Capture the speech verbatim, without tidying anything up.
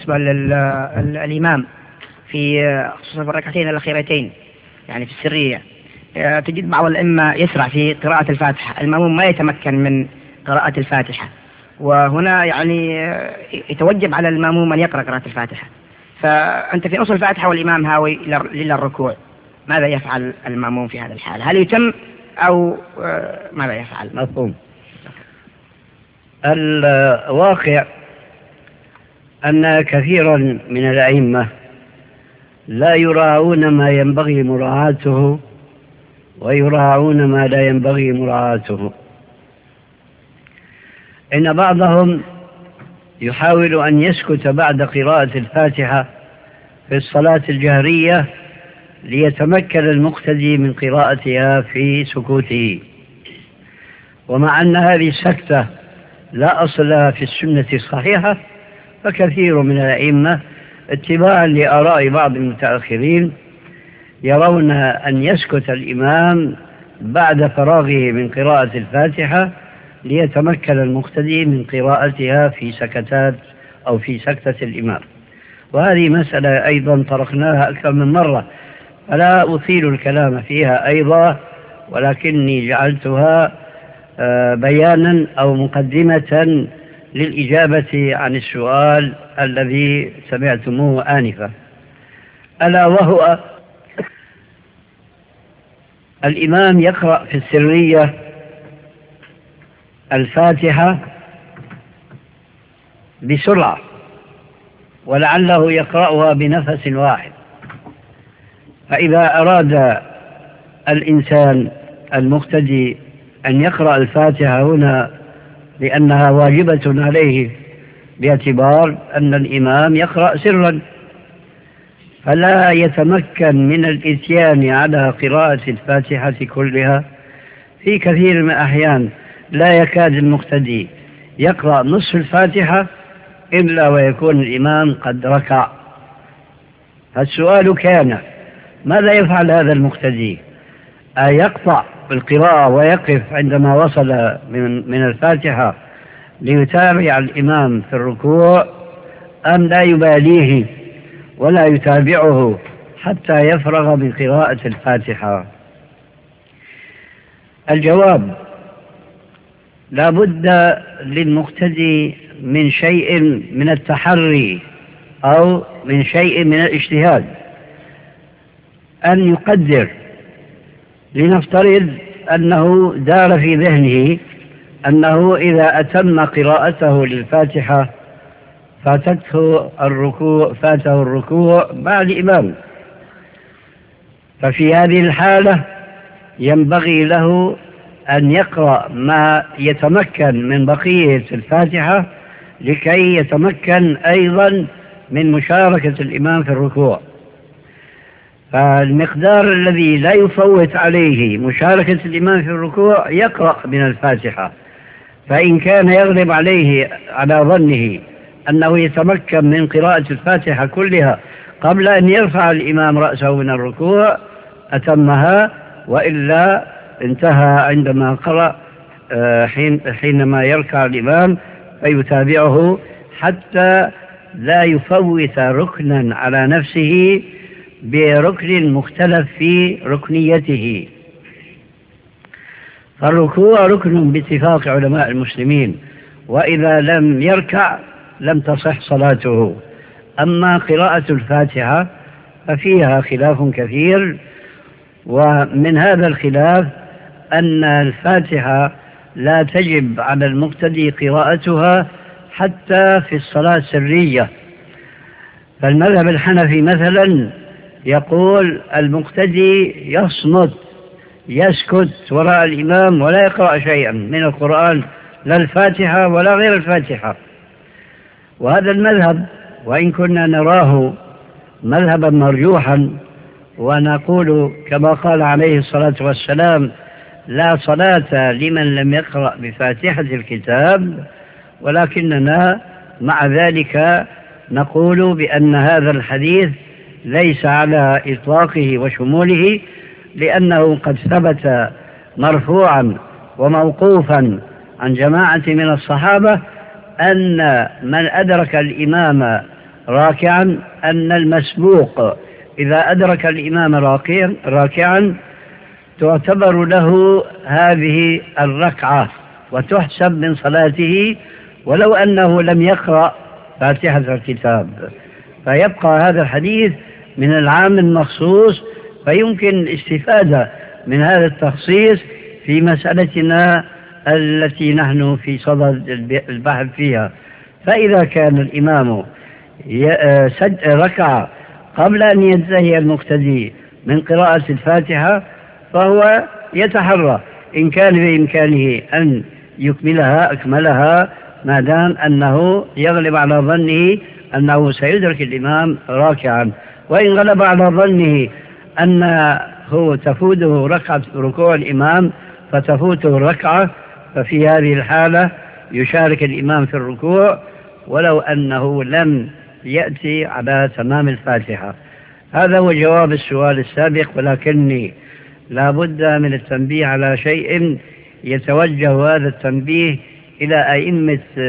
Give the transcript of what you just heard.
بالنسبة للإمام في خصوصا في الركعتين الأخيرتين يعني في السرية، تجد بعض الأئمة يسرع في قراءة الفاتحة، المأموم ما يتمكن من قراءة الفاتحة، وهنا يعني يتوجب على المأموم أن يقرأ قراءة الفاتحة. فأنت في نص الفاتحة والإمام هاوي إلى الركوع، ماذا يفعل المأموم في هذا الحال؟ هل يتم أو ماذا يفعل؟ مفهوم. الواقع أن كثيرا من الأئمة لا يراعون ما ينبغي مراعاته ويراعون ما لا ينبغي مراعاته. إن بعضهم يحاول أن يسكت بعد قراءة الفاتحة في الصلاة الجهرية ليتمكن المقتدي من قراءتها في سكوته، ومع أن هذه السكتة لا أصل لها في السنة الصحيحة، فكثير من الأئمة اتباعا لآراء بعض المتأخرين يرون أن يسكت الإمام بعد فراغه من قراءة الفاتحة ليتمكن المقتدي من قراءتها في سكتات أو في سكتة الإمام. وهذه مسألة أيضا طرقناها أكثر من مرة، فلا أطيل الكلام فيها أيضا، ولكني جعلتها بيانا أو مقدمة للإجابة عن السؤال الذي سمعتموه آنفا، ألا وهو الإمام يقرأ في السرية الفاتحة بسرعة ولعله يقرأها بنفس واحد، فإذا أراد الإنسان المقتدي أن يقرأ الفاتحة هنا لأنها واجبة عليه باعتبار أن الإمام يقرأ سرا، فلا يتمكن من الإتيان على قراءة الفاتحة كلها. في كثير من الأحيان لا يكاد المقتدي يقرأ نصف الفاتحة إلا ويكون الإمام قد ركع. فالسؤال كان: ماذا يفعل هذا المقتدي؟ أيقطع القراءة ويقف عندما وصل من, من الفاتحة ليتابع الإمام في الركوع، أم لا يباليه ولا يتابعه حتى يفرغ من قراءة الفاتحة؟ الجواب: لا بد للمقتدي من شيء من التحري أو من شيء من الاجتهاد، أن يقدر. لنفترض أنه دار في ذهنه أنه إذا أتم قراءته للفاتحة فاتته الركوع فاته الركوع مع الإمام، ففي هذه الحالة ينبغي له أن يقرأ ما يتمكن من بقية الفاتحة لكي يتمكن أيضا من مشاركة الإمام في الركوع. فالمقدار الذي لا يفوت عليه مشاركة الإمام في الركوع يقرأ من الفاتحة، فإن كان يغلب عليه على ظنه أنه يتمكن من قراءة الفاتحة كلها قبل أن يرفع الإمام رأسه من الركوع أتمها، وإلا انتهى عندما قرأ حين حينما يركع الإمام فيتابعه حتى لا يفوت ركنا على نفسه بركن مختلف في ركنيته. فالركوع ركن باتفاق علماء المسلمين، وإذا لم يركع لم تصح صلاته. أما قراءة الفاتحة ففيها خلاف كثير، ومن هذا الخلاف أن الفاتحة لا تجب على المقتدي قراءتها حتى في الصلاة السرية. فالمذهب الحنفي مثلا يقول المقتدي يصمت يسكت وراء الإمام ولا يقرأ شيئا من القرآن، لا الفاتحة ولا غير الفاتحة. وهذا المذهب وإن كنا نراه مذهبا مرجوحا، ونقول كما قال عليه الصلاة والسلام: لا صلاة لمن لم يقرأ بفاتحة الكتاب، ولكننا مع ذلك نقول بأن هذا الحديث ليس على إطلاقه وشموله، لأنه قد ثبت مرفوعا وموقوفا عن جماعة من الصحابة أن من أدرك الإمام راكعا أن المسبوق إذا أدرك الإمام راكعا راكعا تعتبر له هذه الركعة وتحسب من صلاته ولو أنه لم يقرأ فاتحة الكتاب. فيبقى هذا الحديث من العام المخصوص، فيمكن الاستفادة من هذا التخصيص في مسألتنا التي نحن في صدد البحث فيها. فإذا كان الإمام ركع قبل أن ينتهي المقتدي من قراءة الفاتحة فهو يتحرى إن كان بإمكانه أن يكملها أكملها، ما دام أنه يغلب على ظنه أنه سيدرك الإمام راكعا. وإن غلب على ظنه أنه تفوته ركعة ركوع الإمام فتفوته الركعة، ففي هذه الحالة يشارك الإمام في الركوع ولو أنه لم يأتي على تمام الفاتحة. هذا هو جواب السؤال السابق، ولكني لا بد من التنبيه على شيء يتوجه هذا التنبيه إلى أئمة